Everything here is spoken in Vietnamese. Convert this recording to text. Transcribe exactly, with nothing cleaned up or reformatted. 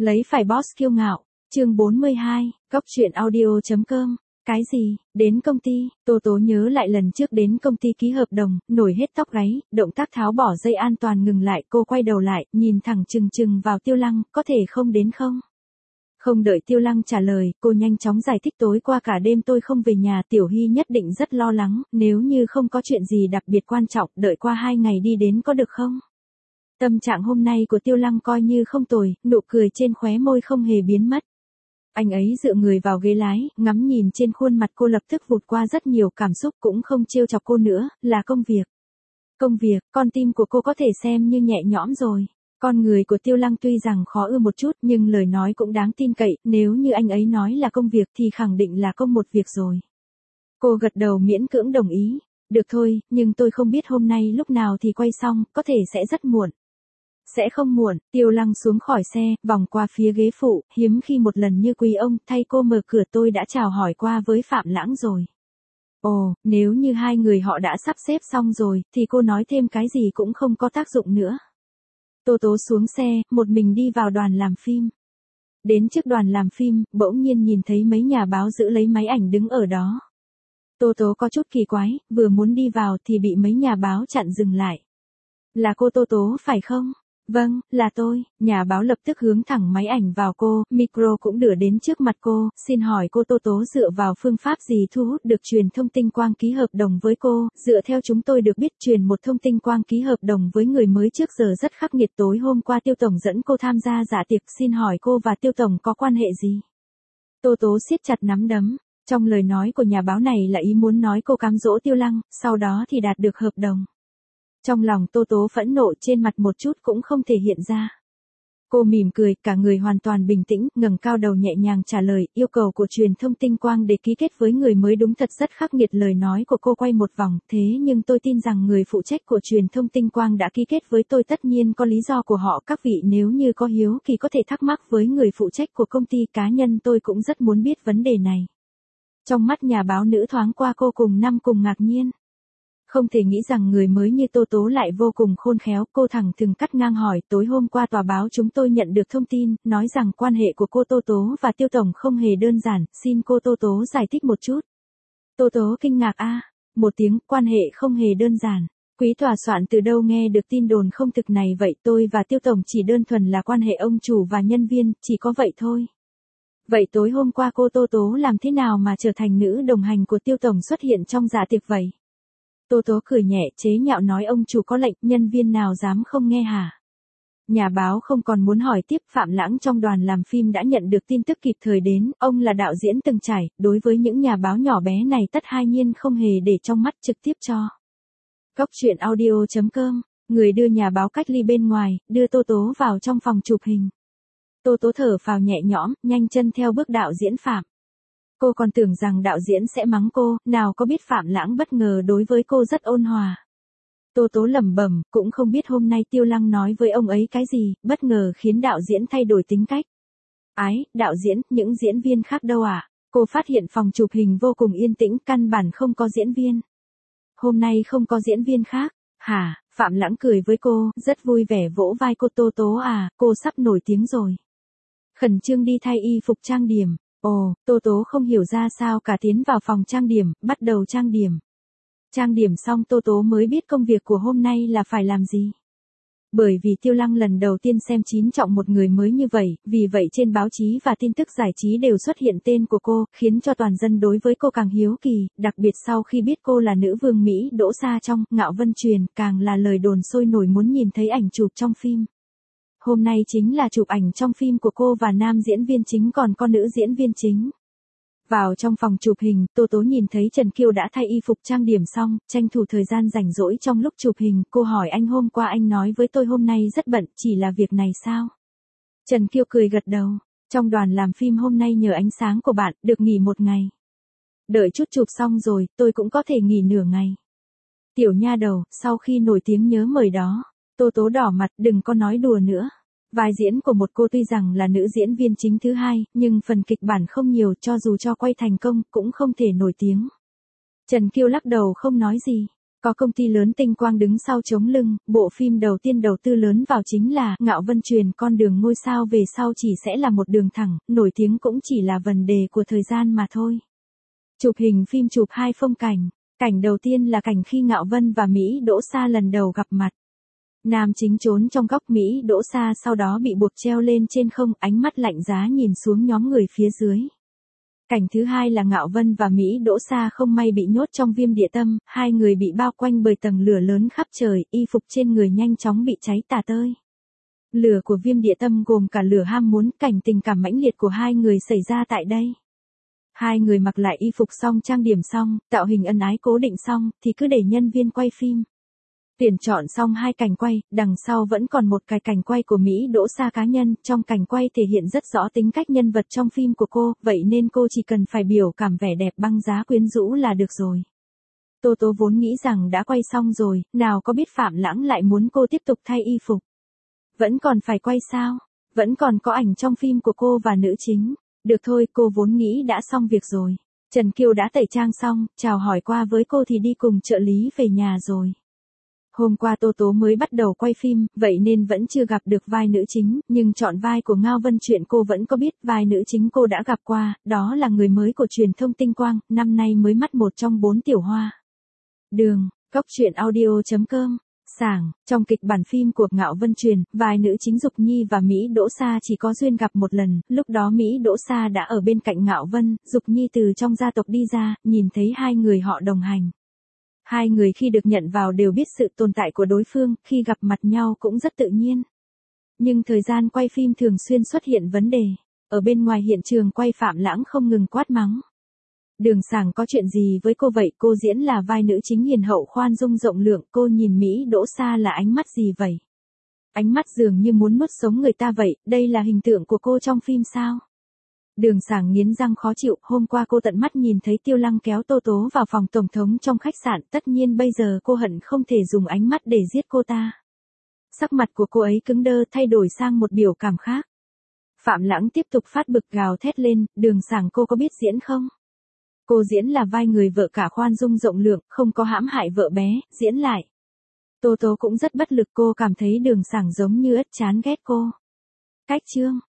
Lấy phải boss kiêu ngạo, chương bốn mươi hai, Cóc truyện audio.com. Cái gì, đến công ty, Tô Tố nhớ lại lần trước đến công ty ký hợp đồng, nổi hết tóc gáy, động tác tháo bỏ dây an toàn ngừng lại, cô quay đầu lại, nhìn thẳng chừng chừng vào Tiêu Lăng, có thể không đến không? Không đợi Tiêu Lăng trả lời, cô nhanh chóng giải thích tối qua cả đêm tôi không về nhà, Tiểu Hy nhất định rất lo lắng, nếu như không có chuyện gì đặc biệt quan trọng, đợi qua hai ngày đi đến có được không? Tâm trạng hôm nay của Tiêu Lăng coi như không tồi, nụ cười trên khóe môi không hề biến mất. Anh ấy dựa người vào ghế lái, ngắm nhìn trên khuôn mặt cô lập tức vụt qua rất nhiều cảm xúc, cũng không trêu chọc cô nữa, là công việc. Công việc, con tim của cô có thể xem như nhẹ nhõm rồi. Con người của Tiêu Lăng tuy rằng khó ưa một chút nhưng lời nói cũng đáng tin cậy, nếu như anh ấy nói là công việc thì khẳng định là công một việc rồi. Cô gật đầu miễn cưỡng đồng ý, được thôi, nhưng tôi không biết hôm nay lúc nào thì quay xong, có thể sẽ rất muộn. Sẽ không muộn, Tiêu Lăng xuống khỏi xe, vòng qua phía ghế phụ, hiếm khi một lần như quý ông, thay cô mở cửa tôi đã chào hỏi qua với Phạm Lãng rồi. Ồ, nếu như hai người họ đã sắp xếp xong rồi, thì cô nói thêm cái gì cũng không có tác dụng nữa. Tô Tố xuống xe, một mình đi vào đoàn làm phim. Đến trước đoàn làm phim, bỗng nhiên nhìn thấy mấy nhà báo giữ lấy máy ảnh đứng ở đó. Tô Tố có chút kỳ quái, vừa muốn đi vào thì bị mấy nhà báo chặn dừng lại. Là cô Tô Tố phải không? Vâng, là tôi. Nhà báo lập tức hướng thẳng máy ảnh vào cô, micro cũng đưa đến trước mặt cô, xin hỏi cô Tô Tố dựa vào phương pháp gì thu hút được truyền thông tinh quang ký hợp đồng với cô? Dựa theo chúng tôi được biết truyền một thông tinh quang ký hợp đồng với người mới trước giờ rất khắc nghiệt, tối hôm qua Tiêu Tổng dẫn cô tham gia dạ tiệc, xin hỏi cô và Tiêu Tổng có quan hệ gì? Tô Tố siết chặt nắm đấm, trong lời nói của nhà báo này là ý muốn nói cô cám dỗ Tiêu Lăng, sau đó thì đạt được hợp đồng. Trong lòng Tô Tố phẫn nộ trên mặt một chút cũng không thể hiện ra. Cô mỉm cười, cả người hoàn toàn bình tĩnh, ngẩng cao đầu nhẹ nhàng trả lời, yêu cầu của truyền thông tinh quang để ký kết với người mới đúng thật rất khắc nghiệt. Lời nói của cô quay một vòng, thế nhưng tôi tin rằng người phụ trách của truyền thông tinh quang đã ký kết với tôi, tất nhiên có lý do của họ. Các vị nếu như có hiếu kỳ có thể thắc mắc với người phụ trách của công ty, cá nhân tôi cũng rất muốn biết vấn đề này. Trong mắt nhà báo nữ thoáng qua cô cùng năm cùng ngạc nhiên. Không thể nghĩ rằng người mới như Tô Tố lại vô cùng khôn khéo, cô thẳng thừng cắt ngang hỏi, tối hôm qua tòa báo chúng tôi nhận được thông tin, nói rằng quan hệ của cô Tô Tố và Tiêu Tổng không hề đơn giản, xin cô Tô Tố giải thích một chút. Tô Tố kinh ngạc a, một tiếng, quan hệ không hề đơn giản. Quý tòa soạn từ đâu nghe được tin đồn không thực này vậy? Tôi và Tiêu Tổng chỉ đơn thuần là quan hệ ông chủ và nhân viên, chỉ có vậy thôi. Vậy tối hôm qua cô Tô Tố làm thế nào mà trở thành nữ đồng hành của Tiêu Tổng xuất hiện trong dạ tiệc vậy? Tô Tố cười nhẹ chế nhạo nói, ông chủ có lệnh, nhân viên nào dám không nghe hả? Nhà báo không còn muốn hỏi tiếp, Phạm Lãng trong đoàn làm phim đã nhận được tin tức kịp thời đến, ông là đạo diễn từng trải, đối với những nhà báo nhỏ bé này tất hai nhiên không hề để trong mắt, trực tiếp cho. Cóc truyện audio.com, người đưa nhà báo cách ly bên ngoài, đưa Tô Tố vào trong phòng chụp hình. Tô Tố thở phào nhẹ nhõm, nhanh chân theo bước đạo diễn Phạm. Cô còn tưởng rằng đạo diễn sẽ mắng cô, nào có biết Phạm Lãng bất ngờ đối với cô rất ôn hòa. Tô Tố lẩm bẩm, cũng không biết hôm nay Tiêu Lăng nói với ông ấy cái gì, bất ngờ khiến đạo diễn thay đổi tính cách. Ái, đạo diễn, những diễn viên khác đâu à? Cô phát hiện phòng chụp hình vô cùng yên tĩnh, căn bản không có diễn viên. Hôm nay không có diễn viên khác, hả? Phạm Lãng cười với cô, rất vui vẻ vỗ vai cô, Tô Tố à, cô sắp nổi tiếng rồi. Khẩn trương đi thay y phục trang điểm. Ồ, Tô Tố không hiểu ra sao cả, tiến vào phòng trang điểm, bắt đầu trang điểm. Trang điểm xong Tô Tố mới biết công việc của hôm nay là phải làm gì. Bởi vì Tiêu Lăng lần đầu tiên xem chín trọng một người mới như vậy, vì vậy trên báo chí và tin tức giải trí đều xuất hiện tên của cô, khiến cho toàn dân đối với cô càng hiếu kỳ, đặc biệt sau khi biết cô là nữ vương Mỹ Đỗ Sa Trong, Ngạo Vân Truyền, càng là lời đồn sôi nổi muốn nhìn thấy ảnh chụp trong phim. Hôm nay chính là chụp ảnh trong phim của cô và nam diễn viên chính còn có nữ diễn viên chính. Vào trong phòng chụp hình, Tô Tố nhìn thấy Trần Kiêu đã thay y phục trang điểm xong, tranh thủ thời gian rảnh rỗi trong lúc chụp hình, cô hỏi anh, hôm qua anh nói với tôi hôm nay rất bận, chỉ là việc này sao? Trần Kiêu cười gật đầu, trong đoàn làm phim hôm nay nhờ ánh sáng của bạn, được nghỉ một ngày. Đợi chút chụp xong rồi, tôi cũng có thể nghỉ nửa ngày. Tiểu nha đầu, sau khi nổi tiếng nhớ mời đó. Tô Tố đỏ mặt, đừng có nói đùa nữa. Vai diễn của một cô tuy rằng là nữ diễn viên chính thứ hai, nhưng phần kịch bản không nhiều, cho dù cho quay thành công, cũng không thể nổi tiếng. Trần Kiêu lắc đầu không nói gì. Có công ty lớn tinh quang đứng sau chống lưng, bộ phim đầu tiên đầu tư lớn vào chính là Ngạo Vân truyền con đường ngôi sao về sau chỉ sẽ là một đường thẳng, nổi tiếng cũng chỉ là vấn đề của thời gian mà thôi. Chụp hình phim chụp hai phong cảnh, cảnh đầu tiên là cảnh khi Ngạo Vân và Mỹ Đỗ Sa lần đầu gặp mặt. Nam chính trốn trong góc, Mỹ Đỗ Sa sau đó bị buộc treo lên trên không, ánh mắt lạnh giá nhìn xuống nhóm người phía dưới. Cảnh thứ hai là Ngạo Vân và Mỹ Đỗ Sa không may bị nhốt trong viêm địa tâm, hai người bị bao quanh bởi tầng lửa lớn khắp trời, y phục trên người nhanh chóng bị cháy tả tơi. Lửa của viêm địa tâm gồm cả lửa ham muốn, cảnh tình cảm mãnh liệt của hai người xảy ra tại đây. Hai người mặc lại y phục xong, trang điểm xong, tạo hình ân ái cố định xong, thì cứ để nhân viên quay phim. Tuyển chọn xong hai cảnh quay, đằng sau vẫn còn một cái cảnh quay của Mỹ Đỗ Sa cá nhân, trong cảnh quay thể hiện rất rõ tính cách nhân vật trong phim của cô, vậy nên cô chỉ cần phải biểu cảm vẻ đẹp băng giá quyến rũ là được rồi. Tô Tố vốn nghĩ rằng đã quay xong rồi, nào có biết Phạm Lãng lại muốn cô tiếp tục thay y phục. Vẫn còn phải quay sao? Vẫn còn có ảnh trong phim của cô và nữ chính. Được thôi, cô vốn nghĩ đã xong việc rồi. Trần Kiều đã tẩy trang xong, chào hỏi qua với cô thì đi cùng trợ lý về nhà rồi. Hôm qua Tô Tố mới bắt đầu quay phim, vậy nên vẫn chưa gặp được vai nữ chính, nhưng chọn vai của Ngao Vân chuyện cô vẫn có biết, vai nữ chính cô đã gặp qua, đó là người mới của truyền thông tinh quang, năm nay mới mắt một trong bốn tiểu hoa. Đường, Cóc Truyện Audio chấm com. Sảng, trong kịch bản phim của Ngạo Vân truyền, vai nữ chính Dục Nhi và Mỹ Đỗ Sa chỉ có duyên gặp một lần, lúc đó Mỹ Đỗ Sa đã ở bên cạnh Ngạo Vân, Dục Nhi từ trong gia tộc đi ra, nhìn thấy hai người họ đồng hành. Hai người khi được nhận vào đều biết sự tồn tại của đối phương, khi gặp mặt nhau cũng rất tự nhiên. Nhưng thời gian quay phim thường xuyên xuất hiện vấn đề. Ở bên ngoài hiện trường quay, Phạm Lãng không ngừng quát mắng. Đường Sảng có chuyện gì với cô vậy? Cô diễn là vai nữ chính hiền hậu khoan dung rộng lượng, cô nhìn Mỹ Đỗ Sa là ánh mắt gì vậy? Ánh mắt dường như muốn nuốt sống người ta vậy, đây là hình tượng của cô trong phim sao? Đường Sảng nghiến răng khó chịu, hôm qua cô tận mắt nhìn thấy Tiêu Lăng kéo Tô Tố vào phòng tổng thống trong khách sạn, tất nhiên bây giờ cô hận không thể dùng ánh mắt để giết cô ta. Sắc mặt của cô ấy cứng đơ, thay đổi sang một biểu cảm khác. Phạm Lãng tiếp tục phát bực gào thét lên, Đường Sảng cô có biết diễn không? Cô diễn là vai người vợ cả khoan dung rộng lượng, không có hãm hại vợ bé, diễn lại. Tô Tố cũng rất bất lực, cô cảm thấy Đường Sảng giống như ất chán ghét cô. Cách chương